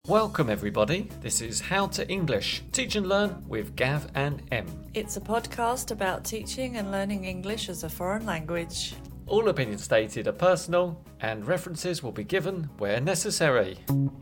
Welcome everybody, this is How to English, Teach and Learn with Gav and Em. It's a podcast about teaching and learning English as a foreign language. All opinions stated are personal and references will be given where necessary.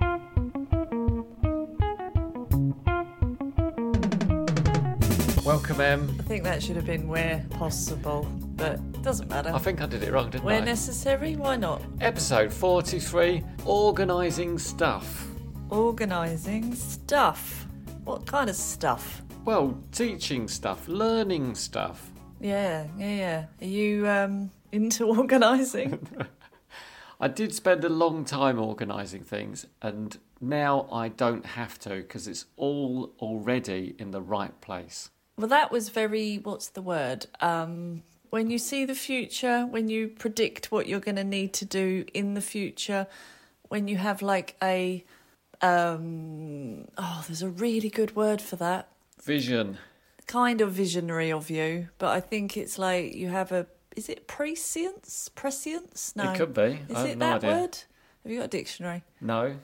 Welcome Em. I think that should have been where possible, but it doesn't matter. I think I did it wrong, didn't I? Where necessary, why not? Episode 43, Organising Stuff. Organising stuff. What kind of stuff? Well, teaching stuff, learning stuff. Yeah. Are you into organising? I did spend a long time organising things and now I don't have to because it's all already in the right place. Well, that was very, what's the word? When you see the future, when you predict what you're going to need to do in the future, when you have like a... there's a really good word for that. Vision. Kind of visionary of you, but I think it's like you have a... Is it prescience? Prescience? No. It could be. Is I have it no that idea. word? Have you got a dictionary? No.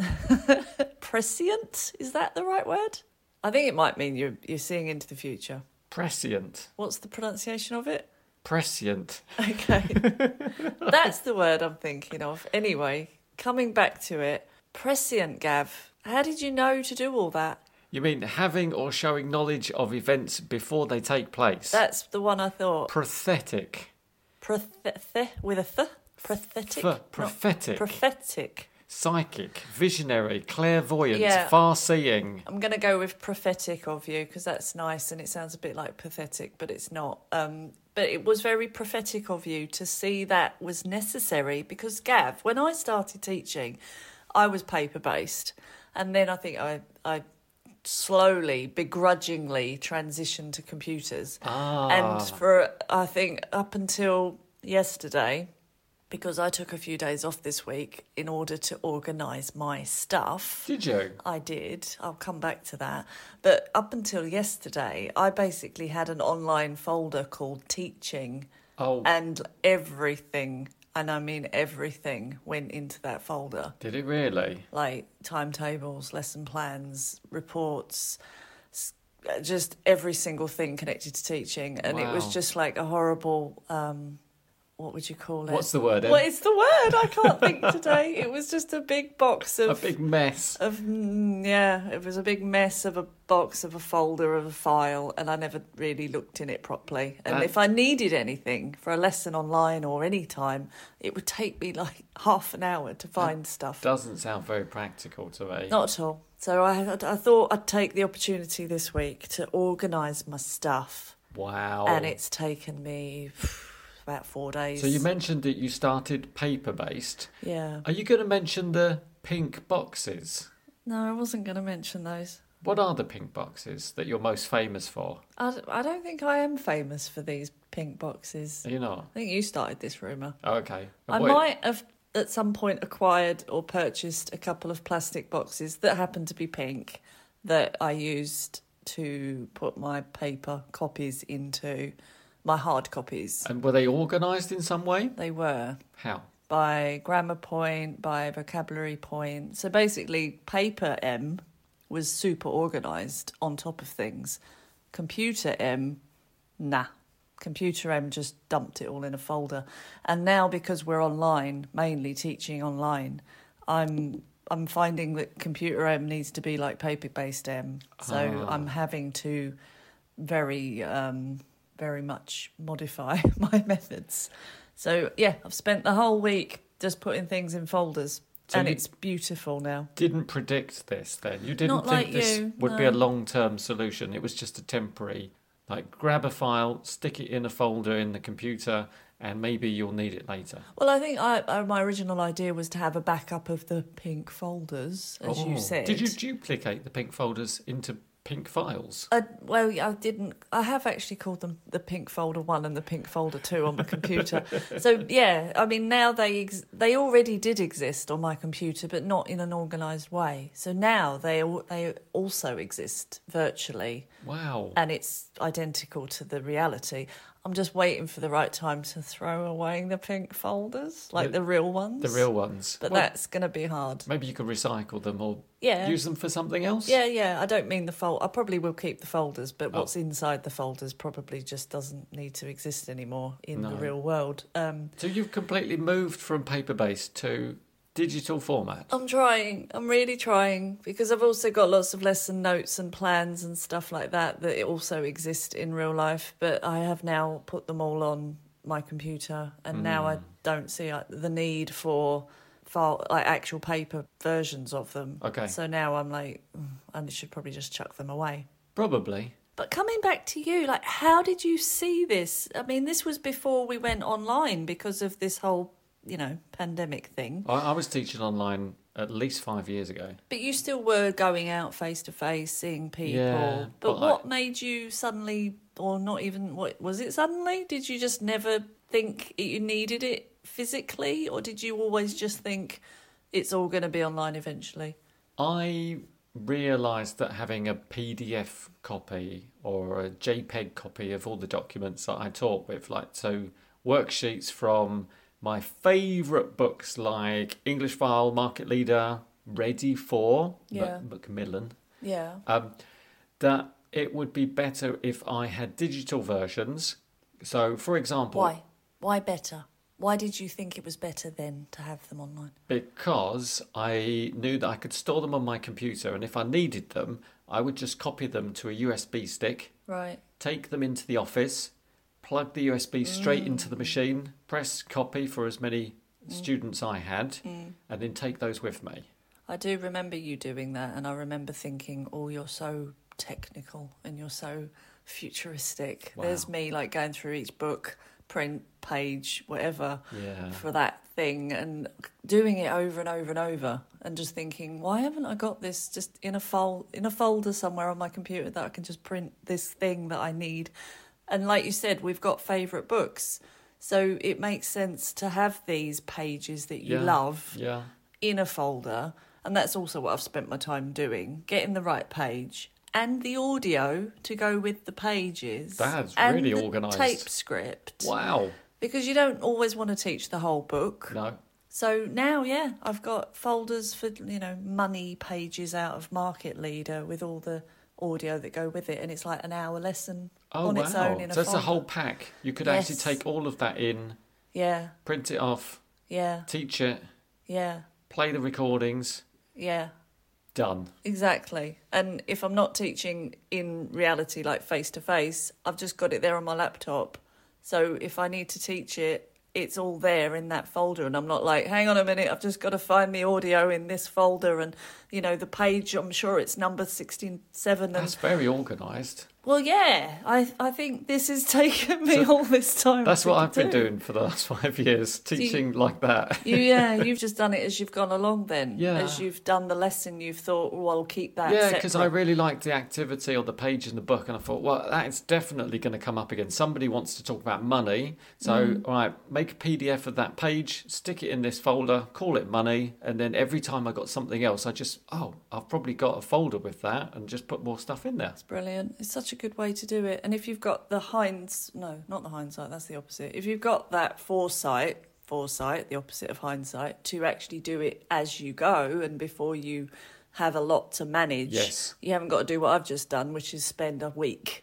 Prescient? Is that the right word? I think it might mean you're seeing into the future. Prescient. What's the pronunciation of it? Prescient. Okay. That's the word I'm thinking of. Anyway, coming back to it. Prescient, Gav. How did you know to do all that? You mean having or showing knowledge of events before they take place? That's the one I thought. Prophetic. With a th? Prophetic? Prophetic. Prophetic. Psychic. Visionary. Clairvoyant. Yeah. Far-seeing. I'm going to go with prophetic of you because that's nice and it sounds a bit like pathetic, but it's not. But it was very prophetic of you to see that was necessary because, Gav, when I started teaching, I was paper-based. And then I think I slowly, begrudgingly transitioned to computers. And for, I think, up until yesterday, because I took a few days off this week in order to organise my stuff. Did you? I did. I'll come back to that. But up until yesterday, I basically had an online folder called Teaching. Oh. And everything, and I mean everything, went into that folder. Did it really? Like timetables, lesson plans, reports, just every single thing connected to teaching. And It was Wow. just like a horrible... what would you call it? What's the word, Em? What is the word? I can't think today. It was just a big box of... A big mess. It was a big mess of a box, of a folder, of a file, and I never really looked in it properly. And if I needed anything for a lesson online or any time, it would take me like half an hour to find stuff. Doesn't sound very practical to me. Not at all. So I thought I'd take the opportunity this week to organise my stuff. Wow. And it's taken me... about 4 days. So you mentioned that you started paper-based. Yeah. Are you going to mention the pink boxes? No, I wasn't going to mention those. What are the pink boxes that you're most famous for? I don't think I am famous for these pink boxes. Are you not? I think you started this rumour. Oh, okay. I might have at some point acquired or purchased a couple of plastic boxes that happened to be pink that I used to put my paper copies into... my hard copies. And were they organised in some way? They were. How? By grammar point, by vocabulary point. So basically, paper M was super organised on top of things. Computer M, nah. Computer M just dumped it all in a folder. And now, because we're online, mainly teaching online, I'm finding that computer M needs to be like paper-based M. So I'm having to very much modify my methods. So, yeah, I've spent the whole week just putting things in folders. So and it's beautiful now. Didn't predict this then? You didn't Not think like this you, would no. be a long-term solution? It was just a temporary, like, grab a file, stick it in a folder in the computer, and maybe you'll need it later. Well, I think my original idea was to have a backup of the pink folders, as you said. Did you duplicate the pink folders into pink files? Well, I didn't. I have actually called them the pink folder 1 and the pink folder 2 on my computer. So, yeah, I mean, now they already did exist on my computer, but not in an organised way. So now they also exist virtually. Wow. And it's identical to the reality. I'm just waiting for the right time to throw away the pink folders, like the real ones. The real ones. But that's going to be hard. Maybe you could recycle them or Yeah. use them for something else? Yeah. I don't mean the fold. I probably will keep the folders, but what's inside the folders probably just doesn't need to exist anymore in the real world. So you've completely moved from paper-based to digital format? I'm trying. I'm really trying, because I've also got lots of lesson notes and plans and stuff like that also exist in real life, but I have now put them all on my computer, and now I don't see the need for actual paper versions of them. Okay. So now I'm like, I should probably just chuck them away. Probably. But coming back to you, like, how did you see this? I mean, this was before we went online because of this whole, pandemic thing. I was teaching online at least 5 years ago. But you still were going out face to face, seeing people. Yeah, but what made you suddenly, or not even, what was it suddenly? Did you just never think you needed it physically, or did you always just think it's all going to be online eventually? I realised that having a PDF copy or a JPEG copy of all the documents that I taught with, worksheets from my favourite books like English File, Market Leader, Ready For, Macmillan. Yeah. That it would be better if I had digital versions. So, for example... Why? Why better? Why did you think it was better then to have them online? Because I knew that I could store them on my computer, and if I needed them, I would just copy them to a USB stick, right, take them into the office, plug the USB straight into the machine, press copy for as many students I had, and then take those with me. I do remember you doing that, and I remember thinking, oh, you're so technical and you're so futuristic. Wow. There's me going through each book, print, page, whatever, Yeah. for that thing, and doing it over and over and over, and just thinking, why haven't I got this just in a folder somewhere on my computer that I can just print this thing that I need? And like you said, we've got favourite books, so it makes sense to have these pages that you love in a folder, and that's also what I've spent my time doing, getting the right page and the audio to go with the pages. That's and really the organised. tape script. Wow. Because you don't always want to teach the whole book. No. So now, I've got folders for, money pages out of Market Leader with all the audio that go with it, and it's like an hour lesson on its own in a So it's folder. a whole pack. You could actually take all of that in, print it off, teach it, play the recordings. Done. Exactly. And if I'm not teaching in reality, like face to face, I've just got it there on my laptop. So if I need to teach it, it's all there in that folder, and I'm not like, hang on a minute, I've just got to find the audio in this folder, and the page, I'm sure it's number 67. That's very organised. Well, I think this has taken me all this time. That's what I've been doing for the last 5 years, teaching like that. You've just done it as you've gone along then. Yeah. As you've done the lesson, you've thought, I'll keep that Yeah, because I separate. really liked the activity or the page in the book, and I thought, well, that is definitely going to come up again. Somebody wants to talk about money, so, all right, make a PDF of that page, stick it in this folder, call it money, and then every time I got something else, I've probably got a folder with that, and just put more stuff in there. It's brilliant. It's such a good way to do it. And if you've got the not the hindsight, that's the opposite. If you've got that foresight, the opposite of hindsight, to actually do it as you go and before you have a lot to manage, you haven't got to do what I've just done, which is spend a week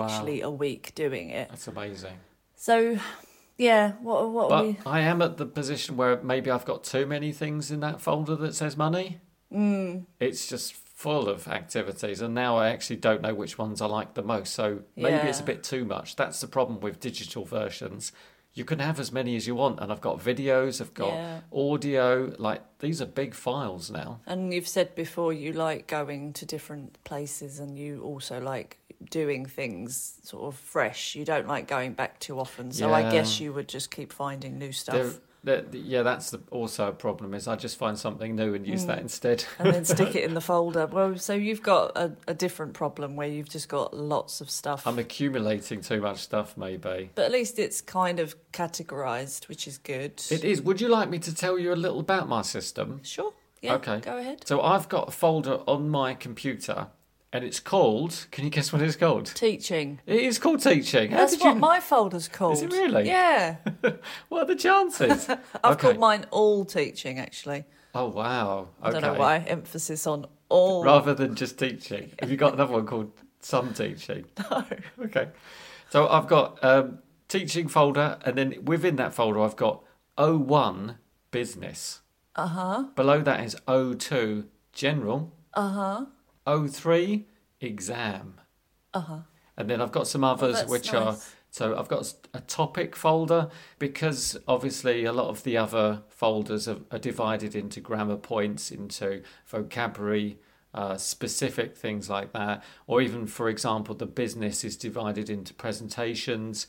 doing it. That's amazing. So, what are we... I am at the position where maybe I've got too many things in that folder that says money. It's just full of activities, and now I actually don't know which ones I like the most, so maybe it's a bit too much. That's the problem with digital versions. You can have as many as you want, and I've got videos, I've got audio, these are big files now. And you've said before you like going to different places, and you also like doing things sort of fresh. You don't like going back too often, so I guess you would just keep finding new stuff. That's also a problem, is I just find something new and use that instead. And then stick it in the folder. Well, so you've got a different problem where you've just got lots of stuff. I'm accumulating too much stuff, maybe. But at least it's kind of categorised, which is good. It is. Would you like me to tell you a little about my system? Sure. Yeah, okay. Go ahead. So I've got a folder on my computer, And it's called, can you guess what it's called? Teaching. It is called teaching. That's what my folder's called. Is it really? Yeah. What are the chances? I've called mine all teaching, actually. Oh, wow. Okay. I don't know why. Emphasis on all. Rather than just teaching. Have you got another one called some teaching? No. Okay. So I've got teaching folder, and then within that folder I've got O1 business. Uh-huh. Below that is O2 general. Uh-huh. O3 exam. Uh-huh. And then I've got some others which are... So I've got a topic folder because obviously a lot of the other folders are divided into grammar points, into vocabulary, specific things like that. Or even, for example, the business is divided into presentations,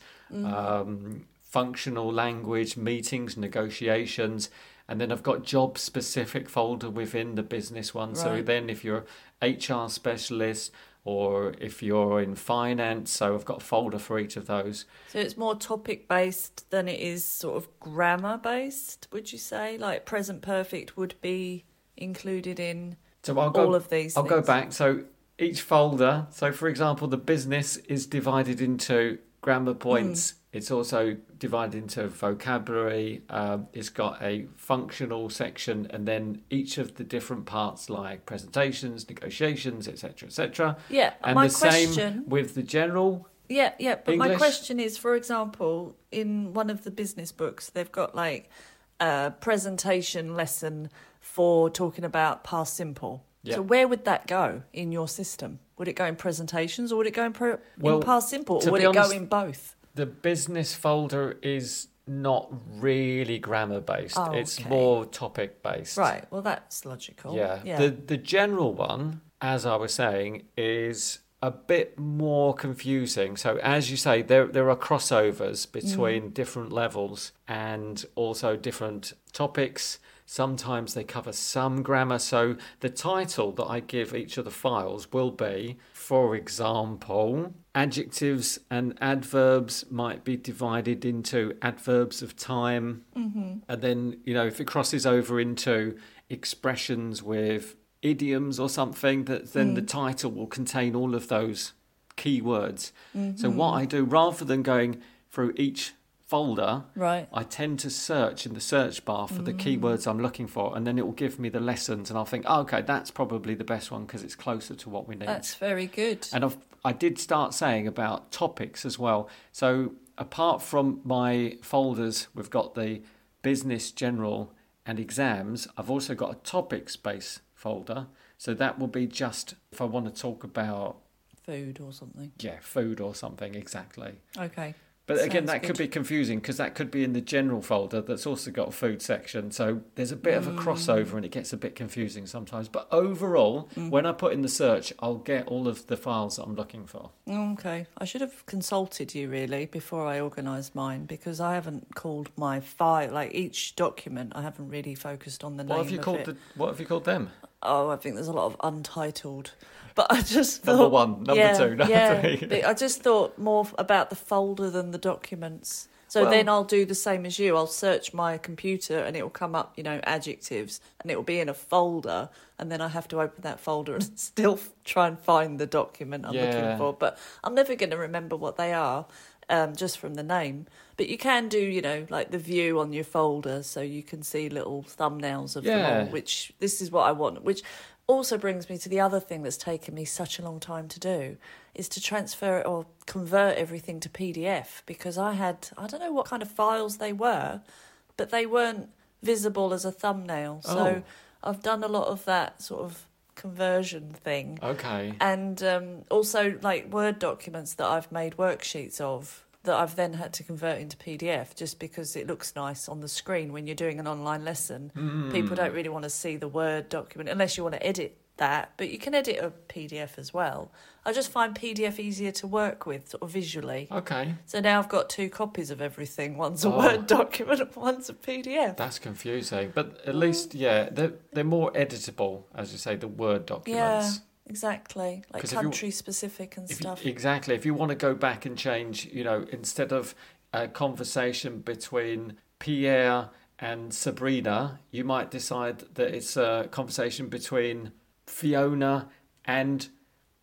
functional language, meetings, negotiations. And then I've got job-specific folder within the business one. Right. So then if you're HR specialist or if you're in finance, so I've got a folder for each of those. So it's more topic-based than it is sort of grammar-based, would you say? Like present perfect would be included in all of these I'll things? go back. So each folder, so for example, the business is divided into grammar points. It's also divided into vocabulary. It's got a functional section, and then each of the different parts like presentations, negotiations, etc., etc. Yeah, and my the question, same with the general. Yeah, but English. My question is, for example, in one of the business books, they've got like a presentation lesson for talking about past simple. Yeah. So where would that go in your system? Would it go in presentations, or would it go in past simple, or would it go in both? The business folder is not really grammar based. Oh, it's more topic based. Right. Well, that's logical. Yeah. The general one, as I was saying, is a bit more confusing. So as you say, there are crossovers between different levels and also different topics. Sometimes they cover some grammar. So the title that I give each of the files will be, for example, adjectives and adverbs might be divided into adverbs of time. And then, if it crosses over into expressions with idioms or something, then the title will contain all of those keywords. So what I do, rather than going through each folder, right, I tend to search in the search bar for the keywords I'm looking for, and then it will give me the lessons, and I'll think, okay, that's probably the best one because it's closer to what we need. That's very good. And I did start saying about topics as well. So apart from my folders, we've got the business, general and exams. I've also got a topic space folder. So that will be just if I want to talk about food or something. Yeah, food or something, exactly. Okay. But again, that could be confusing because that could be in the general folder that's also got a food section. So there's a bit of a crossover and it gets a bit confusing sometimes. But overall, when I put in the search, I'll get all of the files that I'm looking for. Okay. I should have consulted you really before I organised mine, because I haven't called my file, like each document, I haven't really focused on the name of it. What have you called them? Oh, I think there's a lot of untitled. But I just thought... Number one, number two, number three. I just thought more about the folder than the documents. So then I'll do the same as you. I'll search my computer and it will come up, adjectives, and it will be in a folder, and then I have to open that folder and still try and find the document I'm looking for. But I'm never going to remember what they are, just from the name. But you can do, like the view on your folder, so you can see little thumbnails of them all, which this is what I want, which... also brings me to the other thing that's taken me such a long time to do, is to transfer or convert everything to PDF, because I don't know what kind of files they were, but they weren't visible as a thumbnail. So I've done a lot of that sort of conversion thing. Okay. And also like Word documents that I've made worksheets of, that I've then had to convert into PDF just because it looks nice on the screen when you're doing an online lesson. People don't really want to see the Word document unless you want to edit that, but you can edit a PDF as well. I just find PDF easier to work with sort of visually. Okay. So now I've got 2 copies of everything. One's a Word document and one's a PDF. That's confusing. But at least, they're more editable, as you say, the Word documents. Yeah. Exactly, like country specific and stuff. Exactly. If you want to go back and change, instead of a conversation between Pierre and Sabrina, you might decide that it's a conversation between Fiona and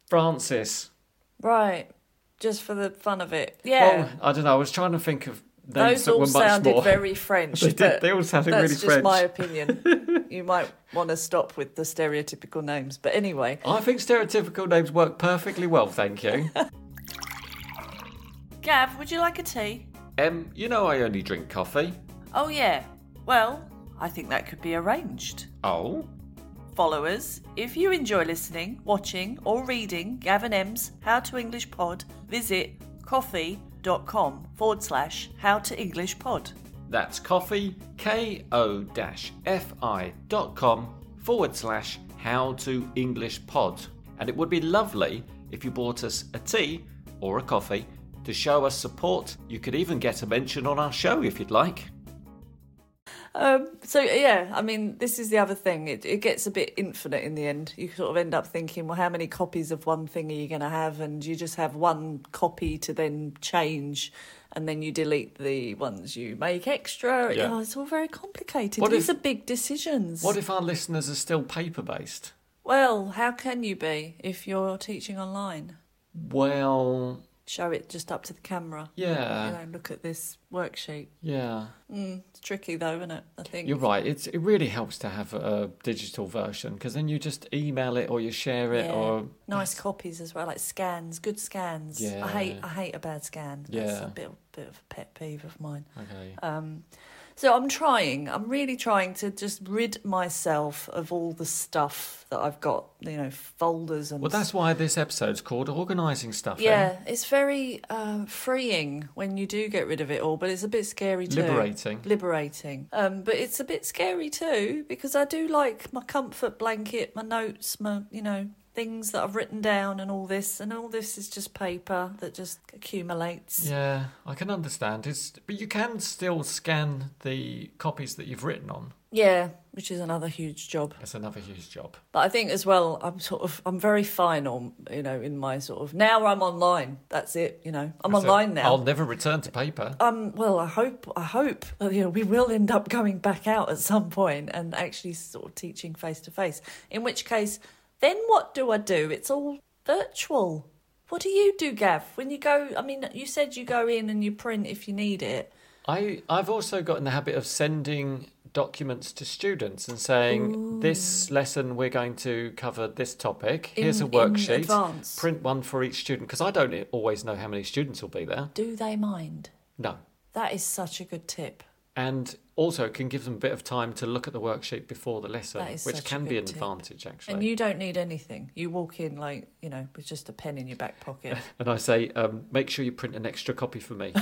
Francis. Right. Just for the fun of it. Yeah. Well, I don't know. I was trying to think of names Those that all were much sounded more. very French. They did. They all sounded really That's French. just my opinion. You might want to stop with the stereotypical names. But anyway. I think stereotypical names work perfectly well, thank you. Gav, would you like a tea? You know I only drink coffee. Oh, yeah. Well, I think that could be arranged. Oh? Followers, if you enjoy listening, watching or reading Gav and M's How to English Pod, visit ko-fi.com/How to English Pod. That's coffee, ko-fi.com/How to English Pod. And it would be lovely if you bought us a tea or a coffee to show us support. You could even get a mention on our show if you'd like. So, yeah, I mean, this is the other thing. It gets a bit infinite in the end. You sort of end up thinking, well, how many copies of one thing are you going to have? And you just have one copy to then change, and then you delete the ones you make extra. Yeah. Oh, it's all very complicated. What These if- are big decisions. What if our listeners are still paper-based? Well, how can you be if you're teaching online? Well, Show it just up to the camera. yeah, Look at this worksheet. yeah. It's tricky though, isn't it? I think. You're right. It really helps to have a digital version because then you just email it or you share it Yeah. or Nice copies as well, like scans, good scans. Yeah. I hate a bad scan. That's Yeah. a bit of a pet peeve of mine. okay. So I'm really trying to just rid myself of all the stuff that I've got, folders and... Well, that's why this episode's called Organising Stuff. Yeah, it's very freeing when you do get rid of it all, but it's a bit scary too. Liberating. But it's a bit scary too, because I do like my comfort blanket, my notes, my, things that I've written down and all this is just paper that just accumulates. Yeah, I can understand. But you can still scan the copies that you've written on. Yeah, which is another huge job. That's another huge job. But I think as well, I'm very final, in my sort of, now I'm online. That's it, I'm online now. I'll never return to paper. Well, I hope we will end up going back out at some point and actually sort of teaching face to face. In which case, then what do I do? It's all virtual. What do you do, Gav? When you go, I mean, you said you go in and you print if you need it. I've also got in the habit of sending documents to students and saying, this lesson we're going to cover this topic. Here's a worksheet. In advance. Print one for each student, because I don't always know how many students will be there. Do they mind? No. That is such a good tip. And also it can give them a bit of time to look at the worksheet before the lesson, That is which such a can be good an tip. advantage, actually. And you don't need anything. You walk in with just a pen in your back pocket. And I say, make sure you print an extra copy for me.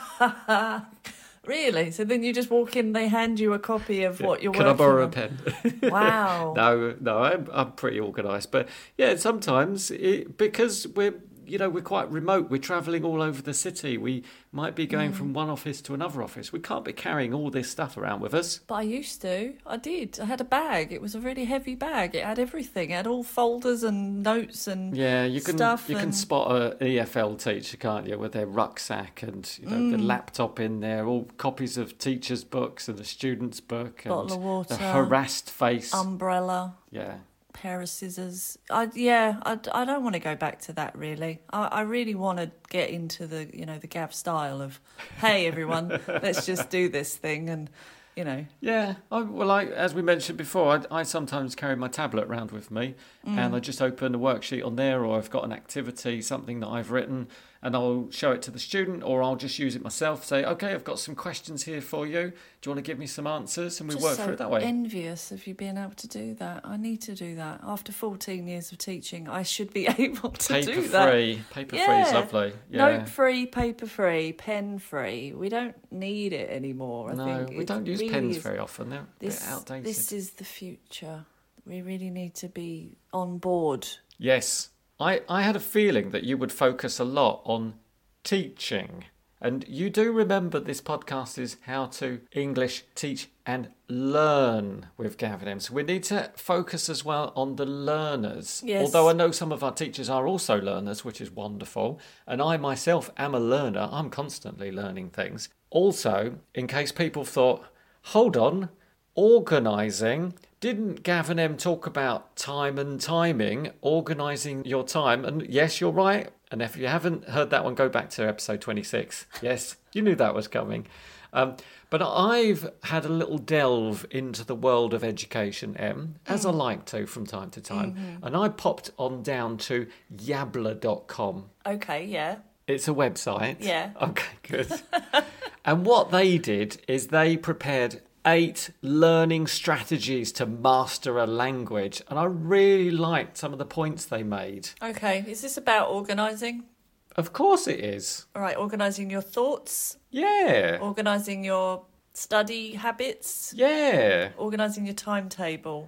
Really? So then you just walk in, they hand you a copy of what you're Can working I borrow on? a pen? Wow. No, I'm pretty organised. But yeah, sometimes because we're quite remote. We're travelling all over the city. We might be going from one office to another office. We can't be carrying all this stuff around with us. But I used to. I did. I had a bag. It was a really heavy bag. It had everything. It had all folders and notes and stuff. You can spot an EFL teacher, can't you, with their rucksack and the laptop in there, all copies of teachers' books and the students' book, and Bottle of water, the harassed face. Umbrella. Yeah. Pair of scissors. I don't want to go back to that really. I really want to get into the the Gav style of, hey everyone, let's just do this thing and Yeah, as we mentioned before, I sometimes carry my tablet around with me and I just open a worksheet on there, or I've got an activity, something that I've written, and I'll show it to the student, or I'll just use it myself, say, okay, I've got some questions here for you. Do you want to give me some answers? And we work through it that way. Envious of you being able to do that. I need to do that. After 14 years of teaching, I should be able to do that. Paper free is lovely. Yeah. Note free, paper free, pen free. We don't need it anymore. I think we don't use really pens very often. They're a bit this, outdated. This is the future. We really need to be on board. Yes. I had a feeling that you would focus a lot on teaching. And you do remember this podcast is How to English Teach and Learn with Gav and Em. So we need to focus as well on the learners. Yes. Although I know some of our teachers are also learners, which is wonderful. And I myself am a learner. I'm constantly learning things. Also, in case people thought, hold on, organising, Didn't Gavin M talk about time and timing, organising your time? And yes, you're right. And if you haven't heard that one, go back to episode 26. Yes, you knew that was coming. But I've had a little delve into the world of education, Em, as I like to from time to time. Mm-hmm. And I popped on down to Yabla.com. Okay, yeah. It's a website. Yeah. Okay, good. And what they did is they prepared 8 learning strategies to master a language. And I really liked some of the points they made. Okay, is this about organising? Of course it is. All right, organising your thoughts? Yeah. Organising your study habits? Yeah. Organising your timetable?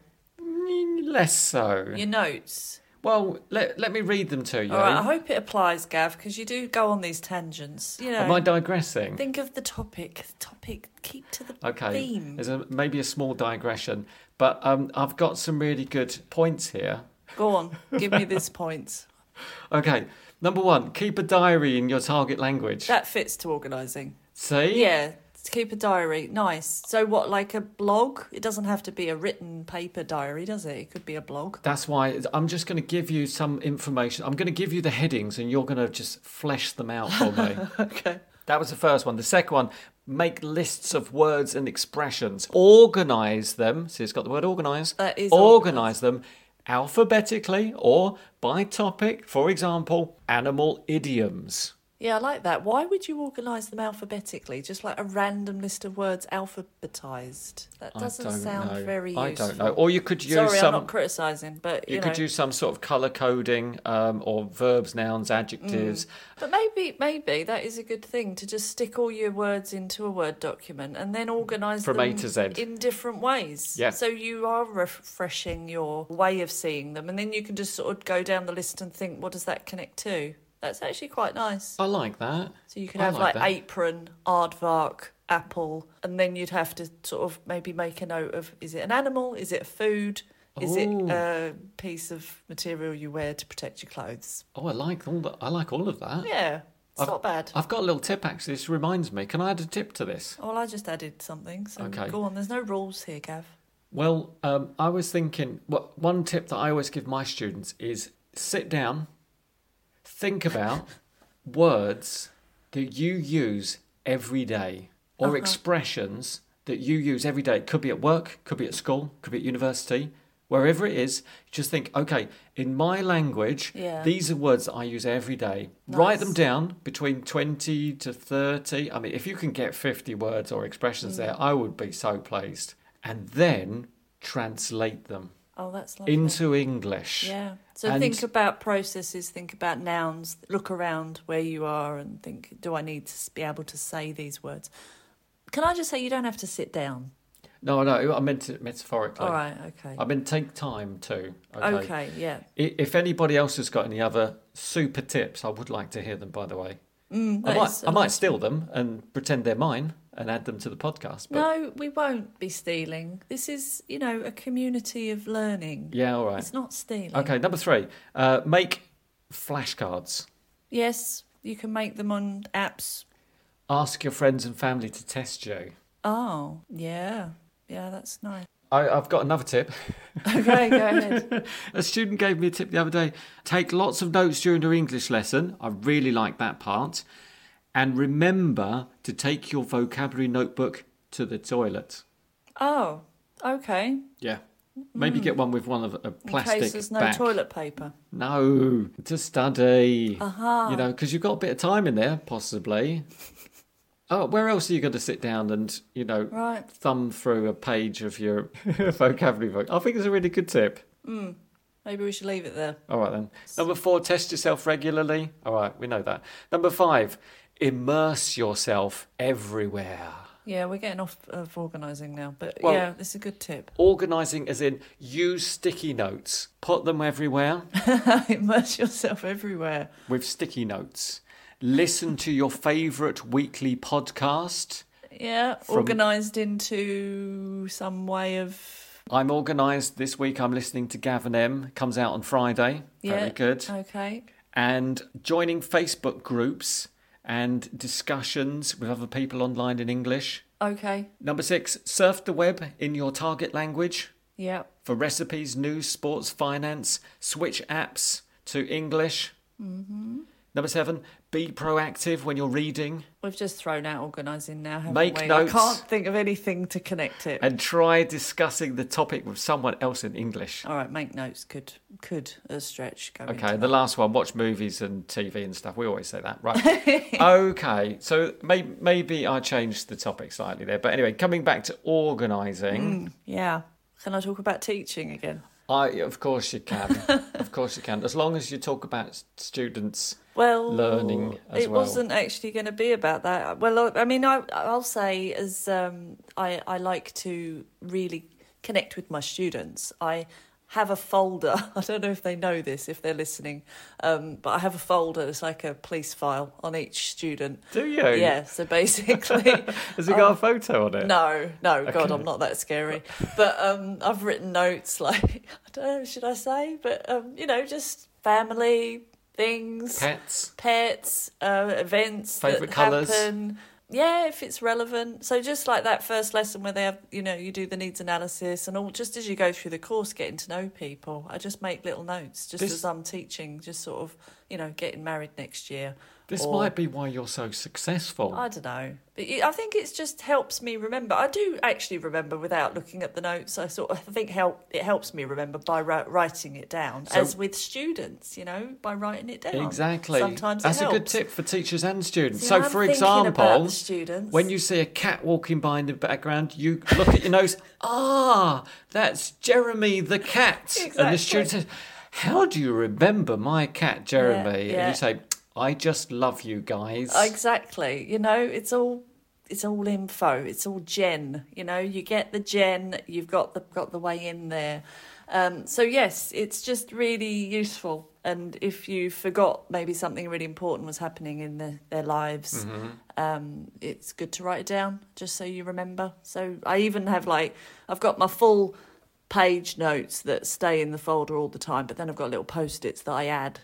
Less so. Your notes? Well, let me read them to you. All right, I hope it applies, Gav, because you do go on these tangents. You know, am I digressing? Think of the topic. Keep to the theme. There's maybe a small digression, but I've got some really good points here. Go on, give me these points. Okay, number 1, keep a diary in your target language. That fits to organising. See? Yeah. Keep a diary. Nice. So what, like a blog? It doesn't have to be a written paper diary, does it? It could be a blog. That's why I'm just going to give you some information. I'm going to give you the headings and you're going to just flesh them out for me. Okay. That was the first one. The second one, make lists of words and expressions. Organise them. See, it's got the word organise. That is organise them alphabetically or by topic. For example, animal idioms. Yeah, I like that. Why would you organise them alphabetically? Just like a random list of words alphabetised. That doesn't sound very useful. I don't know. Or you could use Sorry, some... I'm not criticising, but you could use some sort of colour coding or verbs, nouns, adjectives. But maybe that is a good thing, to just stick all your words into a Word document and then organise them from A to Z in different ways. Yeah. So you are refreshing your way of seeing them, and then you can just sort of go down the list and think, what does that connect to? That's actually quite nice. I like that. So you can have like apron, aardvark, apple, and then you'd have to sort of maybe make a note of, is it an animal? Is it a food? Is it a piece of material you wear to protect your clothes? Oh, I like all of that. Yeah, it's not bad. I've got a little tip actually. This reminds me. Can I add a tip to this? Well, I just added something. So okay. Go on. There's no rules here, Gav. Well, I was thinking, one tip that I always give my students is sit down. Think about words that you use every day or expressions that you use every day. It could be at work, could be at school, could be at university, wherever it is. Just think, okay, in my language, these are words that I use every day. Nice. Write them down between 20 to 30. I mean, if you can get 50 words or expressions there, I would be so pleased. And then translate them. Oh, that's lovely. Into English. Yeah. So think about processes, think about nouns, look around where you are and think, do I need to be able to say these words? Can I just say you don't have to sit down? No, I meant it metaphorically. All right, okay. I meant take time too. Okay, yeah. If anybody else has got any other super tips, I would like to hear them, by the way. I might steal them and pretend they're mine and add them to the podcast. But... No, we won't be stealing. This is, a community of learning. Yeah, all right. It's not stealing. Okay, number 3. Make flashcards. Yes, you can make them on apps. Ask your friends and family to test you. Oh, yeah. Yeah, that's nice. I've got another tip. Okay, go ahead. A student gave me a tip the other day. Take lots of notes during their English lesson. I really like that part. And remember to take your vocabulary notebook to the toilet. Oh, okay. Yeah. Maybe get one with one of a plastic in case there's no back. toilet paper. No, to study. Uh-huh. Because you've got a bit of time in there, possibly. Oh, where else are you going to sit down and, thumb through a page of your vocabulary book? I think it's a really good tip. Maybe we should leave it there. All right, then. Number 4, test yourself regularly. All right, we know that. Number 5, immerse yourself everywhere. Yeah, we're getting off of organising now, but this is a good tip. Organising as in use sticky notes. Put them everywhere. Immerse yourself everywhere. With sticky notes. Listen to your favourite weekly podcast. Yeah, organised into some way of... I'm organised this week. I'm listening to Gavin M. Comes out on Friday. Yeah, very good. Okay. And joining Facebook groups and discussions with other people online in English. Okay. Number 6, surf the web in your target language. Yeah. For recipes, news, sports, finance, switch apps to English. Mm-hmm. Number 7, be proactive when you're reading. We've just thrown out organising now, haven't Make we? notes. I can't think of anything to connect it. And try discussing the topic with someone else in English. All right, make notes could a stretch go Okay, into the that. last one, watch movies and TV and stuff. We always say that, right? Okay, so maybe I changed the topic slightly there. But anyway, coming back to organising. Yeah. Can I talk about teaching again? Of course you can. Of course you can. As long as you talk about students learning as it well. wasn't actually going to be about that. Well, I mean, I'll say as I like to really connect with my students. I have a folder. I don't know if they know this, if they're listening, but I have a folder. It's like a police file on each student. Do you? Yeah. So basically, has it got a photo on it? No, God, Okay. I'm not that scary. But I've written notes like I don't know, should I say? But just family things, pets, events, favourite that colours. happen. Yeah, if it's relevant. So just like that first lesson where they have, you do the needs analysis and all, just as you go through the course, getting to know people, I just make little notes just as I'm teaching, just sort of, getting married next year. This might be why you're so successful. I don't know. But I think it just helps me remember. I do actually remember without looking at the notes. I think it helps me remember by writing it down, as with students, by writing it down. Exactly. Sometimes that's it helps. a good tip for teachers and students. See, So, I'm for thinking example, about the students. when you see a cat walking by in the background, you look at your nose. That's Jeremy the cat. Exactly. And the student says, "How do you remember my cat, Jeremy?" Yeah. And you say, "I just love you guys." Exactly. It's all info. It's all gen. You get the gen. You've got the way in there. So yes, it's just really useful. And if you forgot maybe something really important was happening in their lives, it's good to write it down just so you remember. So I even have I've got my full page notes that stay in the folder all the time, but then I've got little post-its that I add.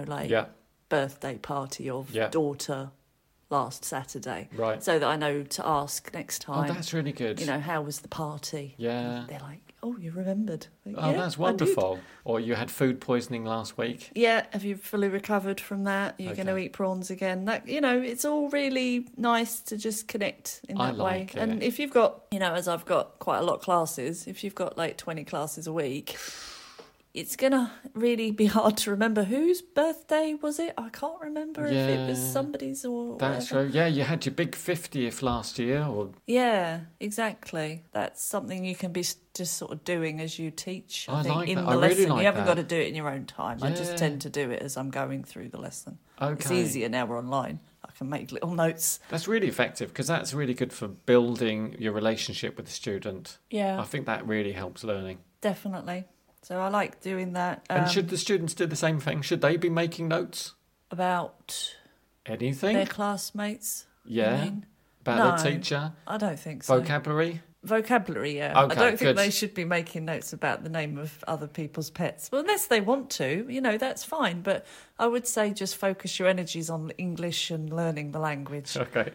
Birthday party of daughter last Saturday. Right. So that I know to ask next time. Oh, that's really good. How was the party? Yeah. And they're like, oh, you remembered. Like, Oh, yeah, that's I did. wonderful. Or you had food poisoning last week. Yeah, have you fully recovered from that? You're going to eat prawns again. That it's all really nice to just connect in that way. like it. And if you've got, as I've got quite a lot of classes, if you've got 20 classes a week, it's going to really be hard to remember whose birthday was it. I can't remember if it was somebody's or That's whatever. true. Yeah, you had your big 50th last year. Yeah, exactly. That's something you can be just sort of doing as you teach. I think like in that. the I really lesson, like you haven't that. got to do it in your own time. I just Yeah. tend to do it as I'm going through the lesson. Okay. It's easier now we're online. I can make little notes. That's really effective because that's really good for building your relationship with the student. Yeah, I think that really helps learning. definitely. So I like doing that. And should the students do the same thing? Should they be making notes? About Anything? their classmates? you Yeah. mean? About No. their teacher? I don't think so. Vocabulary? Vocabulary, yeah. Okay, I don't think good. they should be making notes about the name of other people's pets. Well, unless they want to, that's fine. But I would say just focus your energies on English and learning the language. Okay.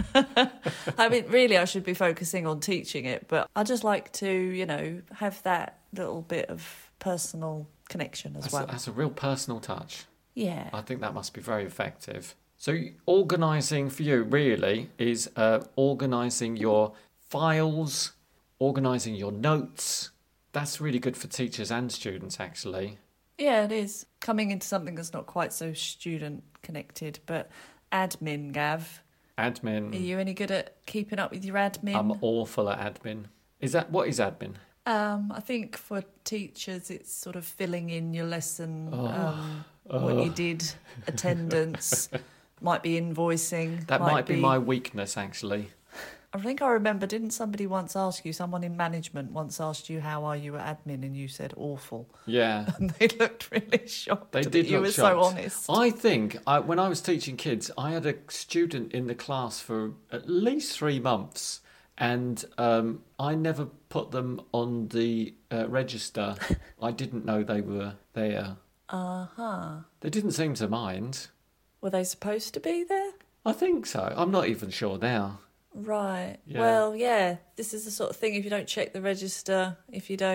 I mean, really, I should be focusing on teaching it. But I just like to, have that little bit of personal connection as well. That's a real personal touch. Yeah. I think that must be very effective. So organising for you really is organising your files, organising your notes. That's really good for teachers and students, actually. Yeah, it is. Coming into something that's not quite so student connected, but admin, Gav. Admin. Are you any good at keeping up with your admin? I'm awful at admin. What is admin? I think for teachers, it's sort of filling in your lesson, what you did, attendance, might be invoicing. That might be my weakness, actually. I think I remember, didn't somebody once ask you, someone in management once asked you, how are you at admin? And you said, awful. Yeah. And they looked really shocked. They that did you look were shocked. so honest. I think when I was teaching kids, I had a student in the class for at least 3 months, and I never put them on the register. I didn't know they were there. Uh-huh. They didn't seem to mind. Were they supposed to be there? I think so. I'm not even sure now. Right. Yeah. Well, yeah, this is the sort of thing, if you don't check the register, if you don't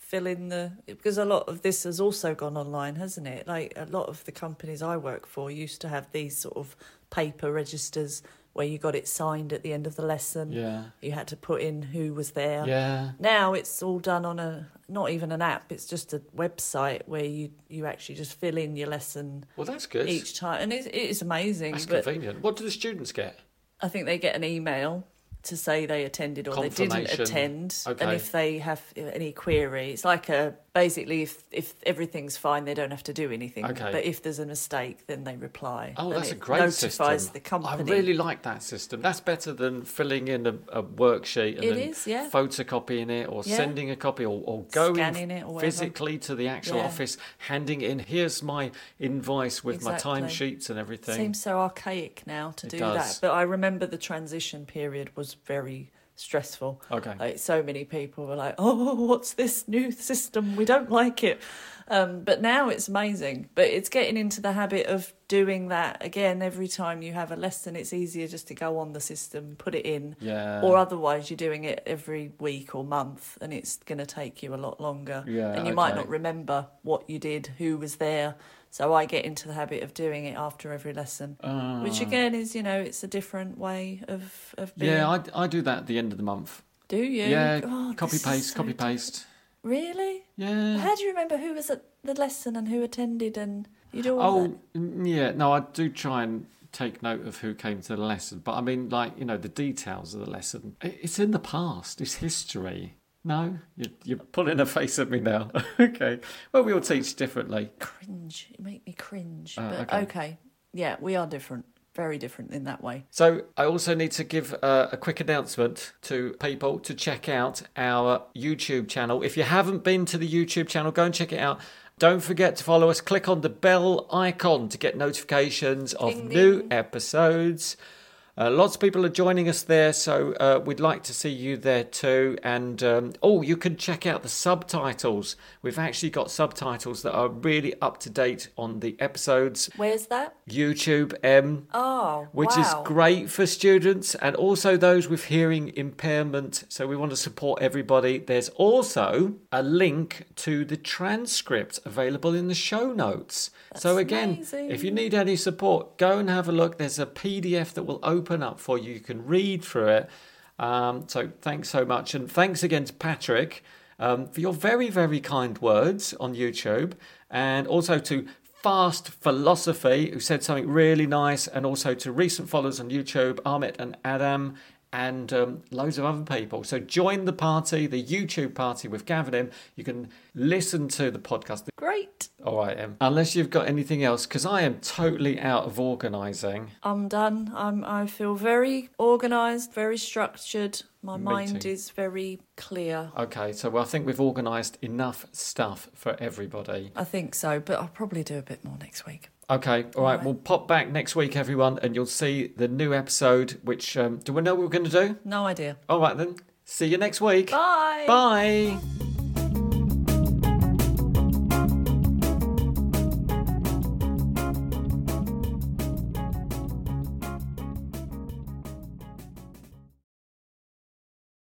fill in because a lot of this has also gone online, hasn't it? Like a lot of the companies I work for used to have these sort of paper registers where you got it signed at the end of the lesson. Yeah. You had to put in who was there. Yeah. Now it's all done on not even an app, it's just a website where you actually just fill in your lesson. Well, that's good. Each time. And it is amazing. That's convenient. What do the students get? I think they get an email to say they attended or they didn't attend. Okay. And if they have any query, it's like basically if everything's fine, they don't have to do anything. Okay. But if there's a mistake, then they reply. Oh, and that's a it great notifies system. the company. I really like that system. That's better than filling in a worksheet and photocopying it or sending a copy or going scanning it or physically to the actual office, handing it in. Here's my invoice with my timesheets and everything. Seems so archaic now to do that. But I remember the transition period was very stressful. Okay. Like, so many people were like, oh, what's this new system? We don't like it. But now it's amazing. But it's getting into the habit of doing that again every time you have a lesson. It's easier just to go on the system, put it in. Yeah. Or otherwise you're doing it every week or month and it's going to take you a lot longer. Yeah, and you might not remember what you did, who was there. So I get into the habit of doing it after every lesson, which again is, it's a different way of being. Yeah, I do that at the end of the month. Do you? Yeah, God, copy paste. Really? Yeah. How do you remember who was at the lesson and who attended and you do all that? Yeah, no, I do try and take note of who came to the lesson. But I mean, the details of the lesson, it's in the past, it's history. No? You're pulling a face at me now. Okay. Well, we all teach differently. Cringe. You make me cringe. But okay. Yeah, we are different. Very different in that way. So I also need to give a quick announcement to people to check out our YouTube channel. If you haven't been to the YouTube channel, go and check it out. Don't forget to follow us. Click on the bell icon to get notifications of new episodes. Lots of people are joining us there, so we'd like to see you there too. And you can check out the subtitles. We've actually got subtitles that are really up to date on the episodes. Where's that? YouTube which is great for students and also those with hearing impairment. So we want to support everybody. There's also a link to the transcript available in the show notes. That's so again, amazing. If you need any support, go and have a look. There's a PDF that will open up for you. You can read through it. So thanks so much. And thanks again to Patrick for your very, very kind words on YouTube. And also to Fast Philosophy, who said something really nice. And also to recent followers on YouTube, Amit and Adam. And loads of other people. So join the party, the YouTube party with Gav and Em. You can listen to the podcast. Great. All right, Em. Unless you've got anything else, because I am totally out of organising. I'm done. I feel very organised, very structured. My mind is very clear. Okay, so I think we've organised enough stuff for everybody. I think so, but I'll probably do a bit more next week. Okay, all right. We'll pop back next week, everyone, and you'll see the new episode, which, do we know what we're going to do? No idea. All right, then. See you next week. Bye. Bye.